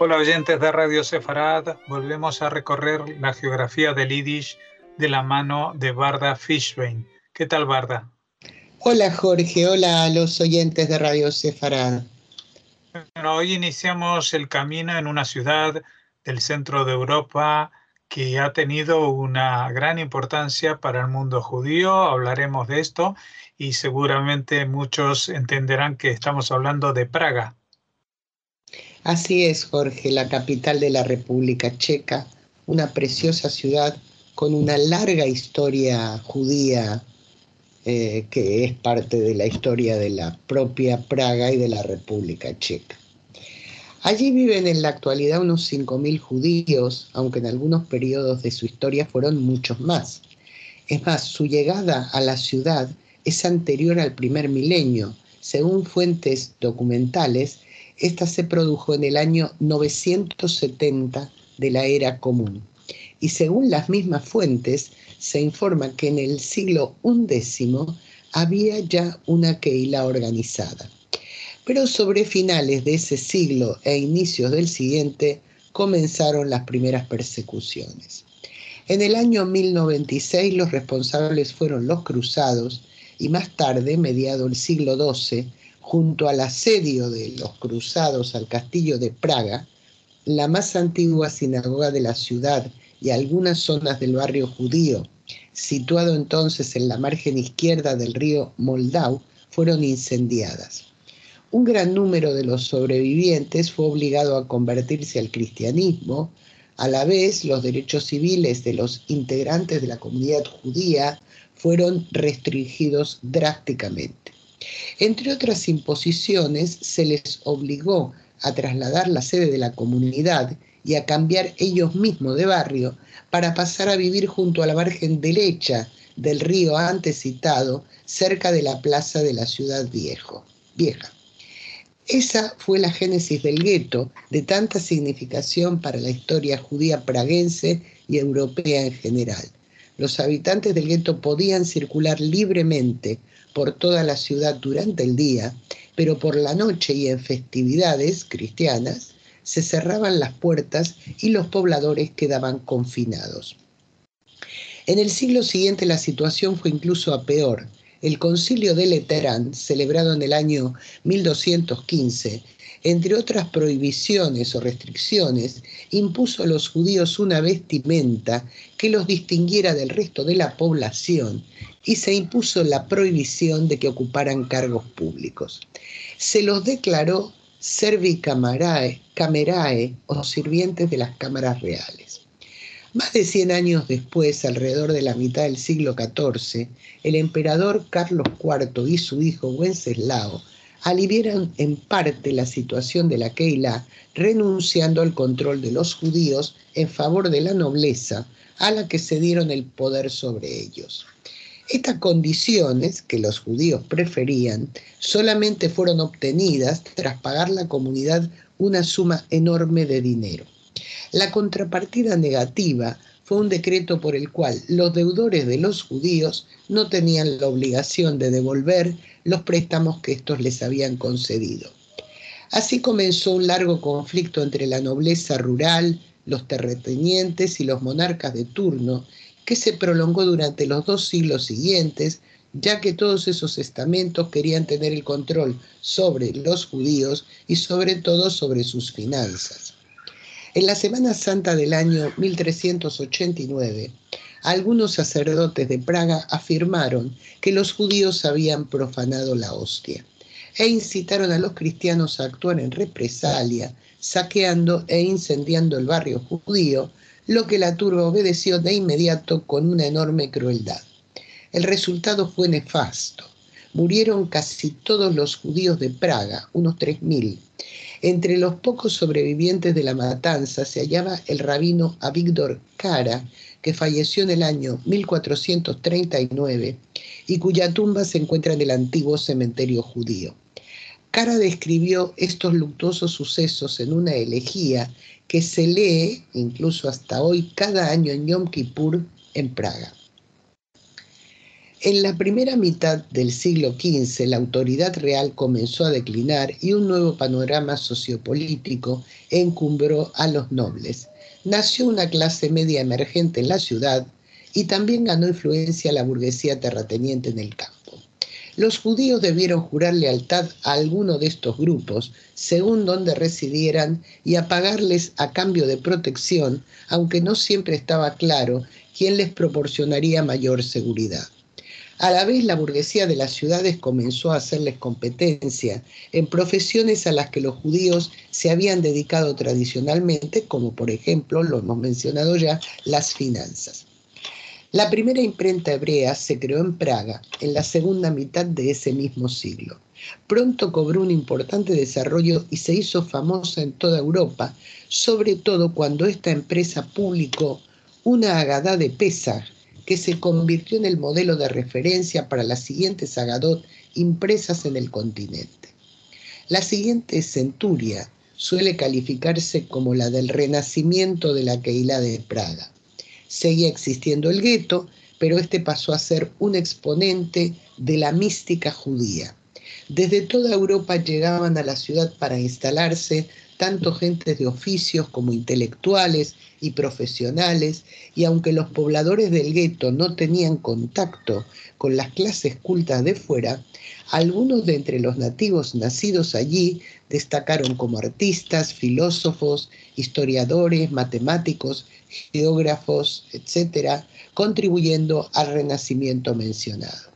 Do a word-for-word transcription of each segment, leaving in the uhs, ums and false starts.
Hola oyentes de Radio Sefarad, volvemos a recorrer la geografía del Yiddish de la mano de Varda Fishbein. ¿Qué tal, Varda? Hola Jorge, hola a los oyentes de Radio Sefarad. Bueno, hoy iniciamos el camino en una ciudad del centro de Europa que ha tenido una gran importancia para el mundo judío. Hablaremos de esto y seguramente muchos entenderán que estamos hablando de Praga. Así es, Jorge, la capital de la República Checa, una preciosa ciudad con una larga historia judía eh, que es parte de la historia de la propia Praga y de la República Checa. Allí viven en la actualidad unos cinco mil judíos, aunque en algunos periodos de su historia fueron muchos más. Es más, su llegada a la ciudad es anterior al primer milenio. Según fuentes documentales, esta se produjo en el año novecientos setenta de la era común. Y según las mismas fuentes, se informa que en el siglo undécimo había ya una Keilah organizada. Pero sobre finales de ese siglo e inicios del siguiente comenzaron las primeras persecuciones. En el año mil noventa y seis los responsables fueron los cruzados y más tarde, mediado el siglo doce, junto al asedio de los cruzados al castillo de Praga, la más antigua sinagoga de la ciudad y algunas zonas del barrio judío, situado entonces en la margen izquierda del río Moldau, fueron incendiadas. Un gran número de los sobrevivientes fue obligado a convertirse al cristianismo. A la vez, los derechos civiles de los integrantes de la comunidad judía fueron restringidos drásticamente. Entre otras imposiciones, se les obligó a trasladar la sede de la comunidad y a cambiar ellos mismos de barrio para pasar a vivir junto a la margen derecha del río antes citado, cerca de la plaza de la ciudad viejo, vieja. Esa fue la génesis del gueto, de tanta significación para la historia judía praguense y europea en general. Los habitantes del gueto podían circular libremente por toda la ciudad durante el día, pero por la noche y en festividades cristianas se cerraban las puertas y los pobladores quedaban confinados. En el siglo siguiente la situación fue incluso a peor. El Concilio de Leterán, celebrado en el año mil doscientos quince, entre otras prohibiciones o restricciones, impuso a los judíos una vestimenta que los distinguiera del resto de la población y se impuso la prohibición de que ocuparan cargos públicos. Se los declaró servicamerae camerae, o sirvientes de las cámaras reales. Más de cien años después, alrededor de la mitad del siglo catorce, el emperador Carlos cuarto y su hijo Wenceslao aliviaron en parte la situación de la Keilah, renunciando al control de los judíos en favor de la nobleza, a la que cedieron el poder sobre ellos. Estas condiciones, que los judíos preferían, solamente fueron obtenidas tras pagar la comunidad una suma enorme de dinero. La contrapartida negativa fue un decreto por el cual los deudores de los judíos no tenían la obligación de devolver los préstamos que estos les habían concedido. Así comenzó un largo conflicto entre la nobleza rural, los terratenientes y los monarcas de turno, que se prolongó durante los dos siglos siguientes, ya que todos esos estamentos querían tener el control sobre los judíos y sobre todo sobre sus finanzas. En la Semana Santa del año mil trescientos ochenta y nueve, algunos sacerdotes de Praga afirmaron que los judíos habían profanado la hostia e incitaron a los cristianos a actuar en represalia, saqueando e incendiando el barrio judío, lo que la turba obedeció de inmediato con una enorme crueldad. El resultado fue nefasto. Murieron casi todos los judíos de Praga, unos tres mil. Entre los pocos sobrevivientes de la matanza se hallaba el rabino Avigdor Kara, que falleció en el año mil cuatrocientos treinta y nueve y cuya tumba se encuentra en el antiguo cementerio judío. Kara describió estos luctuosos sucesos en una elegía que se lee, incluso hasta hoy, cada año en Yom Kippur en Praga. En la primera mitad del siglo quince, la autoridad real comenzó a declinar y un nuevo panorama sociopolítico encumbró a los nobles. Nació una clase media emergente en la ciudad y también ganó influencia la burguesía terrateniente en el campo. Los judíos debieron jurar lealtad a alguno de estos grupos, según donde residieran, y a pagarles a cambio de protección, aunque no siempre estaba claro quién les proporcionaría mayor seguridad. A la vez, la burguesía de las ciudades comenzó a hacerles competencia en profesiones a las que los judíos se habían dedicado tradicionalmente, como por ejemplo, lo hemos mencionado ya, las finanzas. La primera imprenta hebrea se creó en Praga en la segunda mitad de ese mismo siglo. Pronto cobró un importante desarrollo y se hizo famosa en toda Europa, sobre todo cuando esta empresa publicó una Agadá de Pesaj, que se convirtió en el modelo de referencia para las siguientes Agadot impresas en el continente. La siguiente centuria suele calificarse como la del renacimiento de la Kehilá de Praga. Seguía existiendo el gueto, pero este pasó a ser un exponente de la mística judía. Desde toda Europa llegaban a la ciudad para instalarse tanto gentes de oficios como intelectuales y profesionales, y aunque los pobladores del gueto no tenían contacto con las clases cultas de fuera, algunos de entre los nativos nacidos allí destacaron como artistas, filósofos, historiadores, matemáticos, geógrafos, etcétera, contribuyendo al renacimiento mencionado.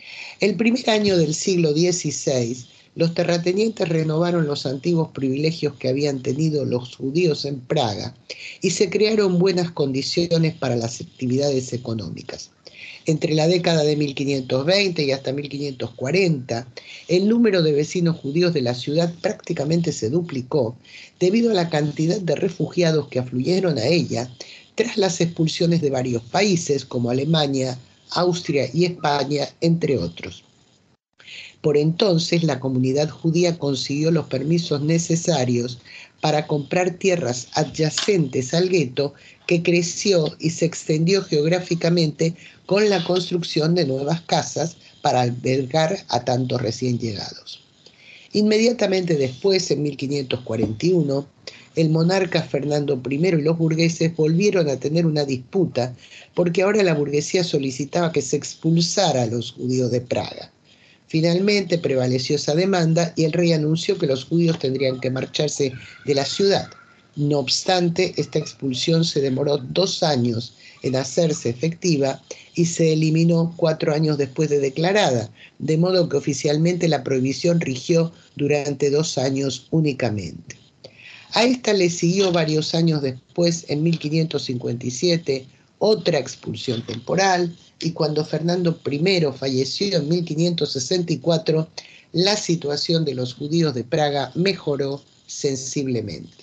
El primer año del siglo dieciséis, los terratenientes renovaron los antiguos privilegios que habían tenido los judíos en Praga y se crearon buenas condiciones para las actividades económicas. Entre la década de mil quinientos veinte y hasta mil quinientos cuarenta, el número de vecinos judíos de la ciudad prácticamente se duplicó debido a la cantidad de refugiados que afluyeron a ella tras las expulsiones de varios países como Alemania, Austria y España, entre otros. Por entonces, la comunidad judía consiguió los permisos necesarios para comprar tierras adyacentes al gueto, que creció y se extendió geográficamente con la construcción de nuevas casas para albergar a tantos recién llegados. Inmediatamente después, en mil quinientos cuarenta y uno, el monarca Fernando primero y los burgueses volvieron a tener una disputa, porque ahora la burguesía solicitaba que se expulsara a los judíos de Praga. Finalmente prevaleció esa demanda y el rey anunció que los judíos tendrían que marcharse de la ciudad. No obstante, esta expulsión se demoró dos años en hacerse efectiva y se eliminó cuatro años después de declarada, de modo que oficialmente la prohibición rigió durante dos años únicamente. A esta le siguió varios años después, en mil quinientos cincuenta y siete, otra expulsión temporal, y cuando Fernando primero falleció en mil quinientos sesenta y cuatro, la situación de los judíos de Praga mejoró sensiblemente.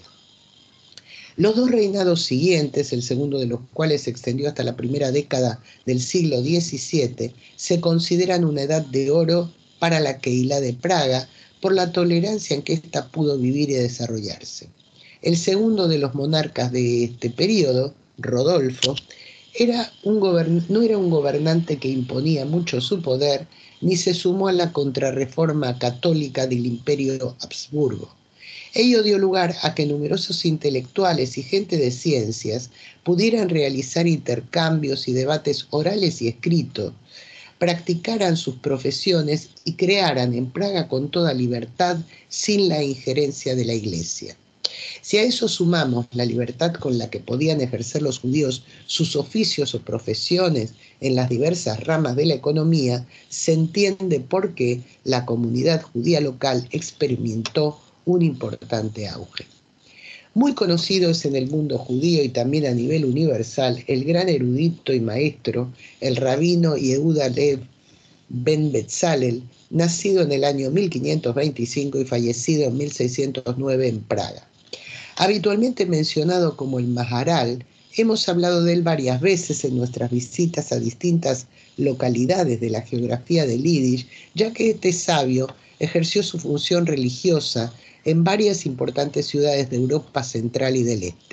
Los dos reinados siguientes, el segundo de los cuales se extendió hasta la primera década del siglo diecisiete, se consideran una edad de oro para la Kehilá de Praga por la tolerancia en que ésta pudo vivir y desarrollarse. El segundo de los monarcas de este periodo, Rodolfo, Era un gobern- no era un gobernante que imponía mucho su poder, ni se sumó a la contrarreforma católica del Imperio Habsburgo. Ello dio lugar a que numerosos intelectuales y gente de ciencias pudieran realizar intercambios y debates orales y escritos, practicaran sus profesiones y crearan en Praga con toda libertad sin la injerencia de la Iglesia. Si a eso sumamos la libertad con la que podían ejercer los judíos sus oficios o profesiones en las diversas ramas de la economía, se entiende por qué la comunidad judía local experimentó un importante auge. Muy conocido es en el mundo judío y también a nivel universal el gran erudito y maestro, el rabino Yehuda Lev Ben Betzalel, nacido en el año mil quinientos veinticinco y fallecido en mil seiscientos nueve en Praga. Habitualmente mencionado como el Maharal, hemos hablado de él varias veces en nuestras visitas a distintas localidades de la geografía del Yiddish, ya que este sabio ejerció su función religiosa en varias importantes ciudades de Europa Central y del Este.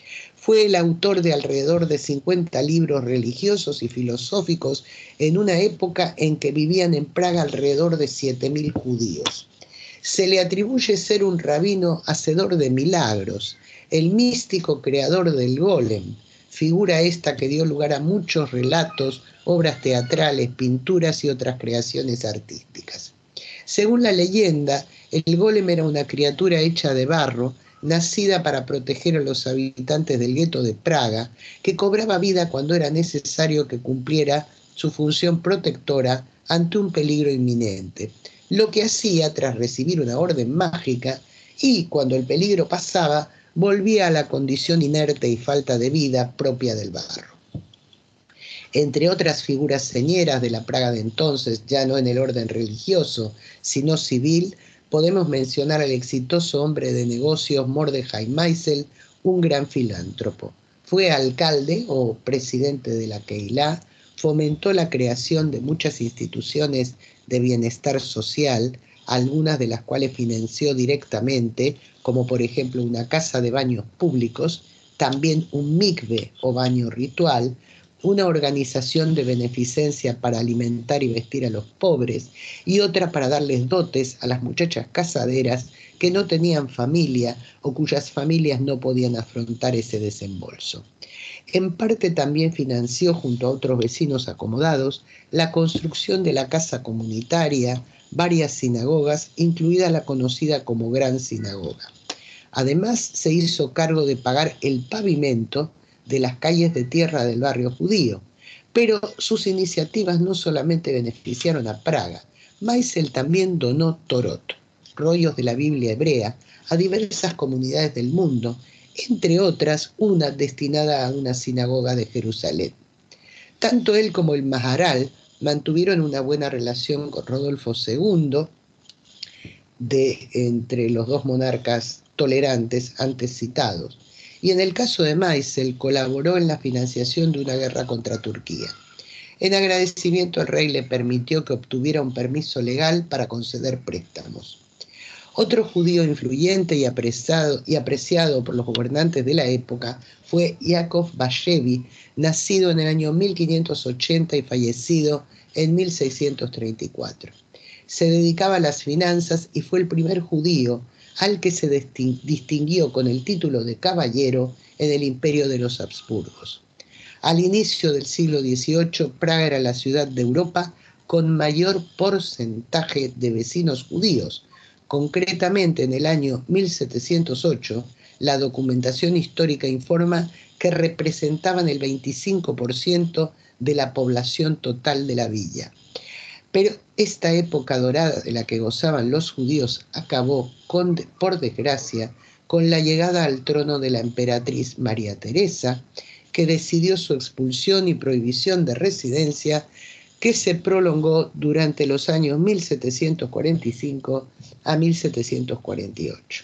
Fue el autor de alrededor de cincuenta libros religiosos y filosóficos en una época en que vivían en Praga alrededor de siete mil judíos. Se le atribuye ser un rabino hacedor de milagros, el místico creador del Golem, figura esta que dio lugar a muchos relatos, obras teatrales, pinturas y otras creaciones artísticas. Según la leyenda, el Golem era una criatura hecha de barro, nacida para proteger a los habitantes del gueto de Praga, que cobraba vida cuando era necesario que cumpliera su función protectora ante un peligro inminente, lo que hacía tras recibir una orden mágica y, cuando el peligro pasaba, volvía a la condición inerte y falta de vida propia del barro. Entre otras figuras señeras de la Praga de entonces, ya no en el orden religioso, sino civil, podemos mencionar al exitoso hombre de negocios Mordechai Meisel, un gran filántropo. Fue alcalde o presidente de la Keilah, fomentó la creación de muchas instituciones de bienestar social, algunas de las cuales financió directamente, como por ejemplo una casa de baños públicos, también un mikve o baño ritual, una organización de beneficencia para alimentar y vestir a los pobres y otra para darles dotes a las muchachas casaderas que no tenían familia o cuyas familias no podían afrontar ese desembolso. En parte también financió, junto a otros vecinos acomodados, la construcción de la casa comunitaria, varias sinagogas, incluida la conocida como Gran Sinagoga. Además, se hizo cargo de pagar el pavimento de las calles de tierra del barrio judío, pero sus iniciativas no solamente beneficiaron a Praga. Meisel también donó Torot, rollos de la Biblia hebrea, a diversas comunidades del mundo, entre otras una destinada a una sinagoga de Jerusalén. Tanto él como el Maharal mantuvieron una buena relación con Rodolfo segundo, de entre los dos monarcas tolerantes antes citados, y en el caso de Meisel colaboró en la financiación de una guerra contra Turquía. En agradecimiento, el rey le permitió que obtuviera un permiso legal para conceder préstamos. Otro judío influyente y apreciado, y apreciado por los gobernantes de la época fue Yaakov Bashevi, nacido en el año mil quinientos ochenta y fallecido en mil seiscientos treinta y cuatro. Se dedicaba a las finanzas y fue el primer judío al que se distinguió con el título de caballero en el imperio de los Habsburgos. Al inicio del siglo dieciocho, Praga era la ciudad de Europa con mayor porcentaje de vecinos judíos. Concretamente, en el año mil setecientos ocho, la documentación histórica informa que representaban el veinticinco por ciento de la población total de la villa. Pero esta época dorada de la que gozaban los judíos acabó, con, por desgracia, con la llegada al trono de la emperatriz María Teresa, que decidió su expulsión y prohibición de residencia, que se prolongó durante los años mil setecientos cuarenta y cinco a mil setecientos cuarenta y ocho.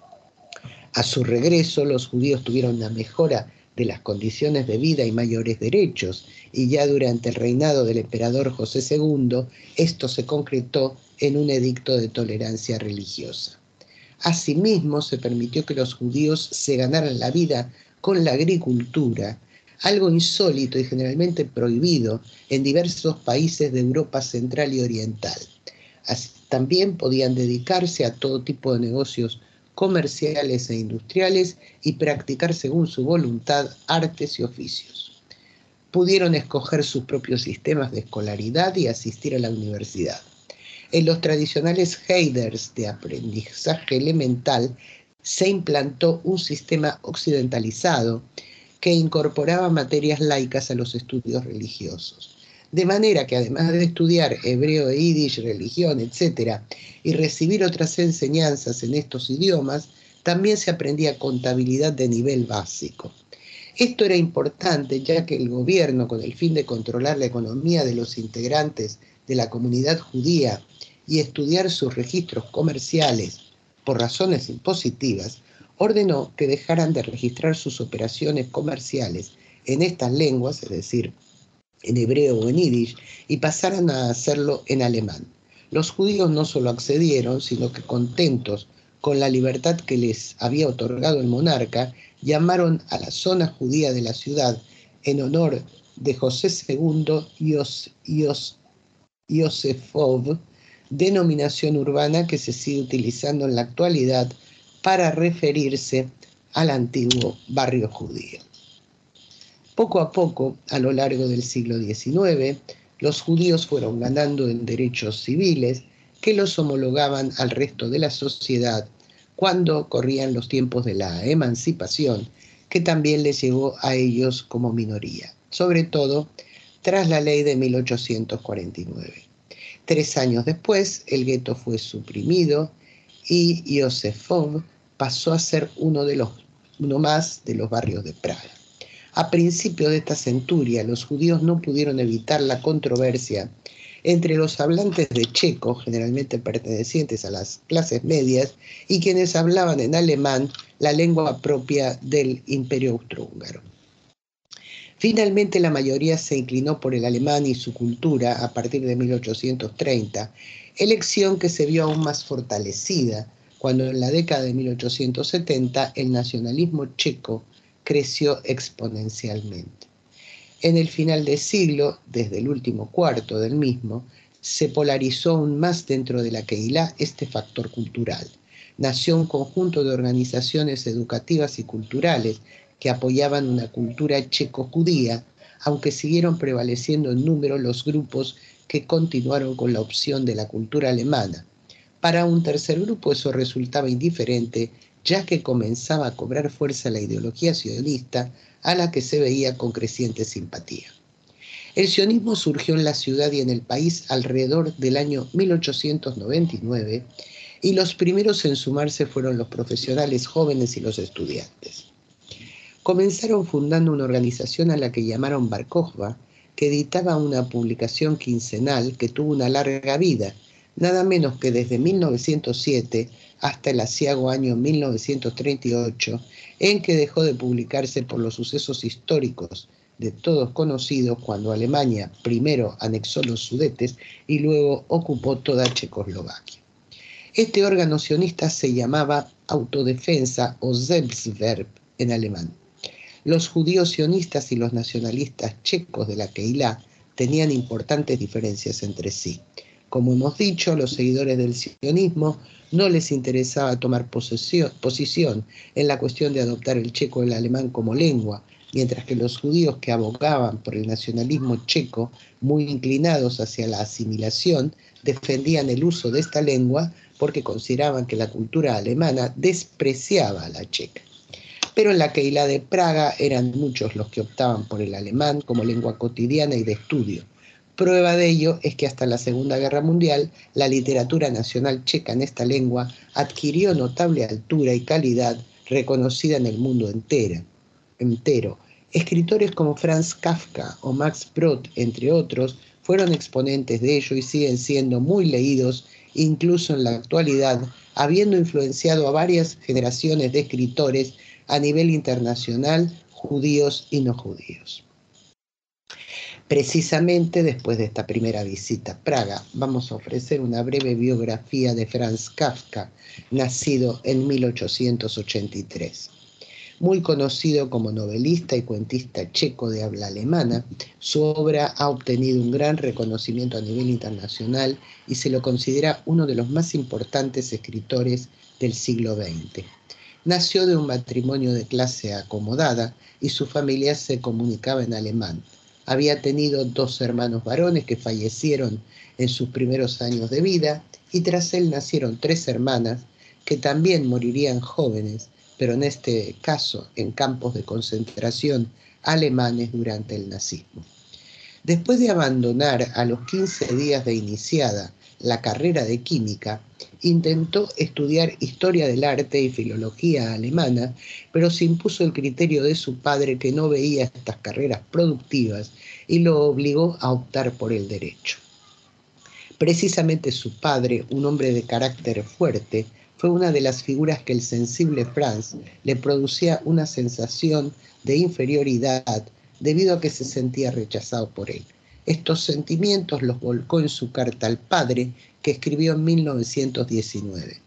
A su regreso, los judíos tuvieron una mejora de las condiciones de vida y mayores derechos, y ya durante el reinado del emperador José segundo, esto se concretó en un edicto de tolerancia religiosa. Asimismo, se permitió que los judíos se ganaran la vida con la agricultura, algo insólito y generalmente prohibido en diversos países de Europa central y oriental. Así, también podían dedicarse a todo tipo de negocios comerciales e industriales y practicar según su voluntad artes y oficios. Pudieron escoger sus propios sistemas de escolaridad y asistir a la universidad. En los tradicionales Heiders de aprendizaje elemental se implantó un sistema occidentalizado que incorporaba materias laicas a los estudios religiosos. De manera que además de estudiar hebreo e yiddish, religión, etcétera, y recibir otras enseñanzas en estos idiomas, también se aprendía contabilidad de nivel básico. Esto era importante ya que el gobierno, con el fin de controlar la economía de los integrantes de la comunidad judía y estudiar sus registros comerciales por razones impositivas, ordenó que dejaran de registrar sus operaciones comerciales en estas lenguas, es decir, en hebreo o en yiddish, y pasaran a hacerlo en alemán. Los judíos no solo accedieron, sino que contentos con la libertad que les había otorgado el monarca, llamaron a la zona judía de la ciudad en honor de José segundo Yos, Yos, Yosefov, denominación urbana que se sigue utilizando en la actualidad para referirse al antiguo barrio judío. Poco a poco, a lo largo del siglo diecinueve, los judíos fueron ganando en derechos civiles que los homologaban al resto de la sociedad cuando corrían los tiempos de la emancipación, que también les llegó a ellos como minoría, sobre todo tras la ley de mil ochocientos cuarenta y nueve. Tres años después, el gueto fue suprimido y Yosefov pasó a ser uno, de los, uno más de los barrios de Praga. A principios de esta centuria, los judíos no pudieron evitar la controversia entre los hablantes de checo, generalmente pertenecientes a las clases medias, y quienes hablaban en alemán, la lengua propia del Imperio Austrohúngaro. Finalmente, la mayoría se inclinó por el alemán y su cultura a partir de mil ochocientos treinta, elección que se vio aún más fortalecida cuando en la década de mil ochocientos setenta el nacionalismo checo creció exponencialmente. En el final del siglo, desde el último cuarto del mismo, se polarizó aún más dentro de la Kehilá este factor cultural. Nació un conjunto de organizaciones educativas y culturales que apoyaban una cultura checo-judía, aunque siguieron prevaleciendo en número los grupos que continuaron con la opción de la cultura alemana. Para un tercer grupo eso resultaba indiferente, ya que comenzaba a cobrar fuerza la ideología sionista a la que se veía con creciente simpatía. El sionismo surgió en la ciudad y en el país alrededor del año mil ochocientos noventa y nueve y los primeros en sumarse fueron los profesionales jóvenes y los estudiantes. Comenzaron fundando una organización a la que llamaron Bar Kokhba, que editaba una publicación quincenal que tuvo una larga vida, nada menos que desde mil novecientos siete hasta el aciago año mil novecientos treinta y ocho, en que dejó de publicarse por los sucesos históricos de todos conocidos cuando Alemania primero anexó los Sudetes y luego ocupó toda Checoslovaquia. Este órgano sionista se llamaba Autodefensa o Selbstwehr en alemán. Los judíos sionistas y los nacionalistas checos de la Kehilá tenían importantes diferencias entre sí. Como hemos dicho, a los seguidores del sionismo no les interesaba tomar posesión, posición en la cuestión de adoptar el checo y el alemán como lengua, mientras que los judíos que abogaban por el nacionalismo checo, muy inclinados hacia la asimilación, defendían el uso de esta lengua porque consideraban que la cultura alemana despreciaba a la checa. Pero en la Kehilá de Praga eran muchos los que optaban por el alemán como lengua cotidiana y de estudio. Prueba de ello es que hasta la Segunda Guerra Mundial la literatura nacional checa en esta lengua adquirió notable altura y calidad reconocida en el mundo entero. entero. Escritores como Franz Kafka o Max Brod, entre otros, fueron exponentes de ello y siguen siendo muy leídos incluso en la actualidad, habiendo influenciado a varias generaciones de escritores a nivel internacional, judíos y no judíos. Precisamente después de esta primera visita a Praga, vamos a ofrecer una breve biografía de Franz Kafka, nacido en mil ochocientos ochenta y tres. Muy conocido como novelista y cuentista checo de habla alemana, su obra ha obtenido un gran reconocimiento a nivel internacional y se lo considera uno de los más importantes escritores del siglo veinte. Nació de un matrimonio de clase acomodada y su familia se comunicaba en alemán. Había tenido dos hermanos varones que fallecieron en sus primeros años de vida y tras él nacieron tres hermanas que también morirían jóvenes, pero en este caso en campos de concentración alemanes durante el nazismo. Después de abandonar a los quince días de iniciada la carrera de química, intentó estudiar historia del arte y filología alemana, pero se impuso el criterio de su padre que no veía estas carreras productivas y lo obligó a optar por el derecho. Precisamente su padre, un hombre de carácter fuerte, fue una de las figuras que el sensible Franz le producía una sensación de inferioridad debido a que se sentía rechazado por él. Estos sentimientos los volcó en su carta al padre que escribió en mil novecientos diecinueve.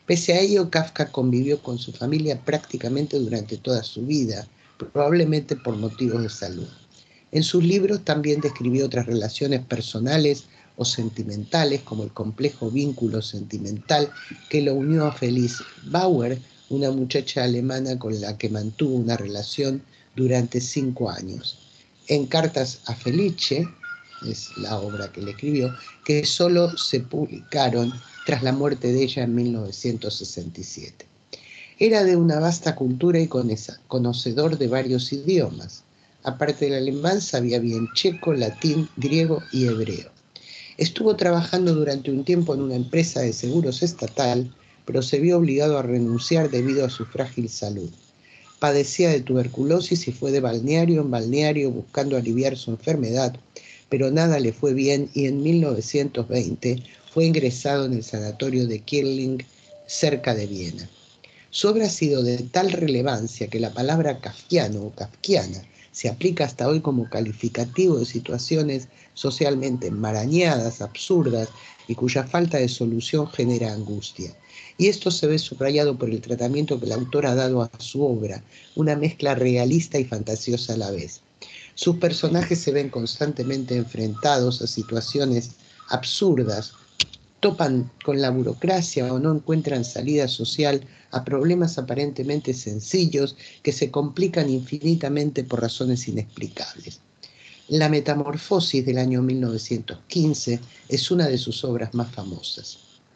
Pese a ello, Kafka convivió con su familia prácticamente durante toda su vida, probablemente por motivos de salud. En sus libros también describió otras relaciones personales o sentimentales, como el complejo vínculo sentimental que lo unió a Felice Bauer, una muchacha alemana con la que mantuvo una relación durante cinco años. En Cartas a Felice, es la obra que le escribió, que solo se publicaron tras la muerte de ella en mil novecientos sesenta y siete. Era de una vasta cultura y conocedor de varios idiomas. Aparte del alemán, sabía bien checo, latín, griego y hebreo. Estuvo trabajando durante un tiempo en una empresa de seguros estatal, pero se vio obligado a renunciar debido a su frágil salud. Padecía de tuberculosis y fue de balneario en balneario buscando aliviar su enfermedad, pero nada le fue bien y en mil novecientos veinte fue ingresado en el sanatorio de Kirling, cerca de Viena. Su obra ha sido de tal relevancia que la palabra kafkiano o kafkiana se aplica hasta hoy como calificativo de situaciones socialmente enmarañadas, absurdas y cuya falta de solución genera angustia. Y esto se ve subrayado por el tratamiento que el autor ha dado a su obra, una mezcla realista y fantasiosa a la vez. Sus personajes se ven constantemente enfrentados a situaciones absurdas, topan con la burocracia o no encuentran salida social a problemas aparentemente sencillos que se complican infinitamente por razones inexplicables. La Metamorfosis del año mil novecientos quince es una de sus obras más famosas.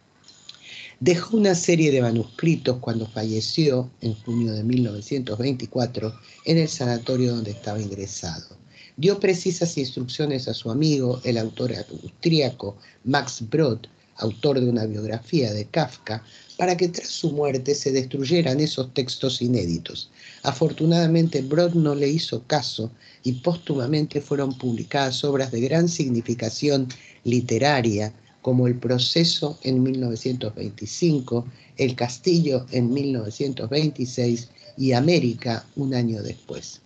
Dejó una serie de manuscritos cuando falleció en junio de mil novecientos veinticuatro en el sanatorio donde estaba ingresado. Dio precisas instrucciones a su amigo, el autor austríaco Max Brod, autor de una biografía de Kafka, para que tras su muerte se destruyeran esos textos inéditos. Afortunadamente, Brod no le hizo caso y póstumamente fueron publicadas obras de gran significación literaria, como El Proceso en mil novecientos veinticinco, El Castillo en mil novecientos veintiséis y América un año después.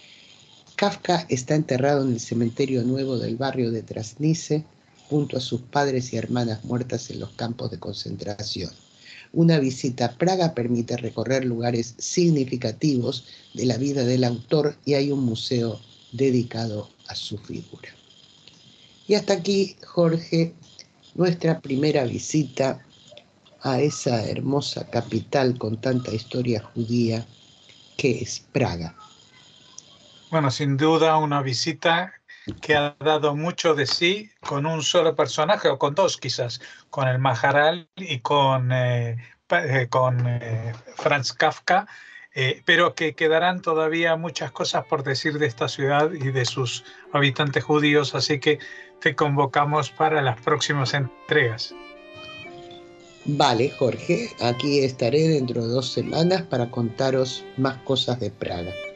Kafka está enterrado en el cementerio nuevo del barrio de Trasnice, junto a sus padres y hermanas muertas en los campos de concentración. Una visita a Praga permite recorrer lugares significativos de la vida del autor y hay un museo dedicado a su figura. Y hasta aquí, Jorge, nuestra primera visita a esa hermosa capital con tanta historia judía que es Praga. Bueno, sin duda una visita que ha dado mucho de sí con un solo personaje, o con dos quizás, con el Maharal y con, eh, con eh, Franz Kafka, eh, pero que quedarán todavía muchas cosas por decir de esta ciudad y de sus habitantes judíos, así que te convocamos para las próximas entregas. Vale, Jorge, aquí estaré dentro de dos semanas para contaros más cosas de Praga.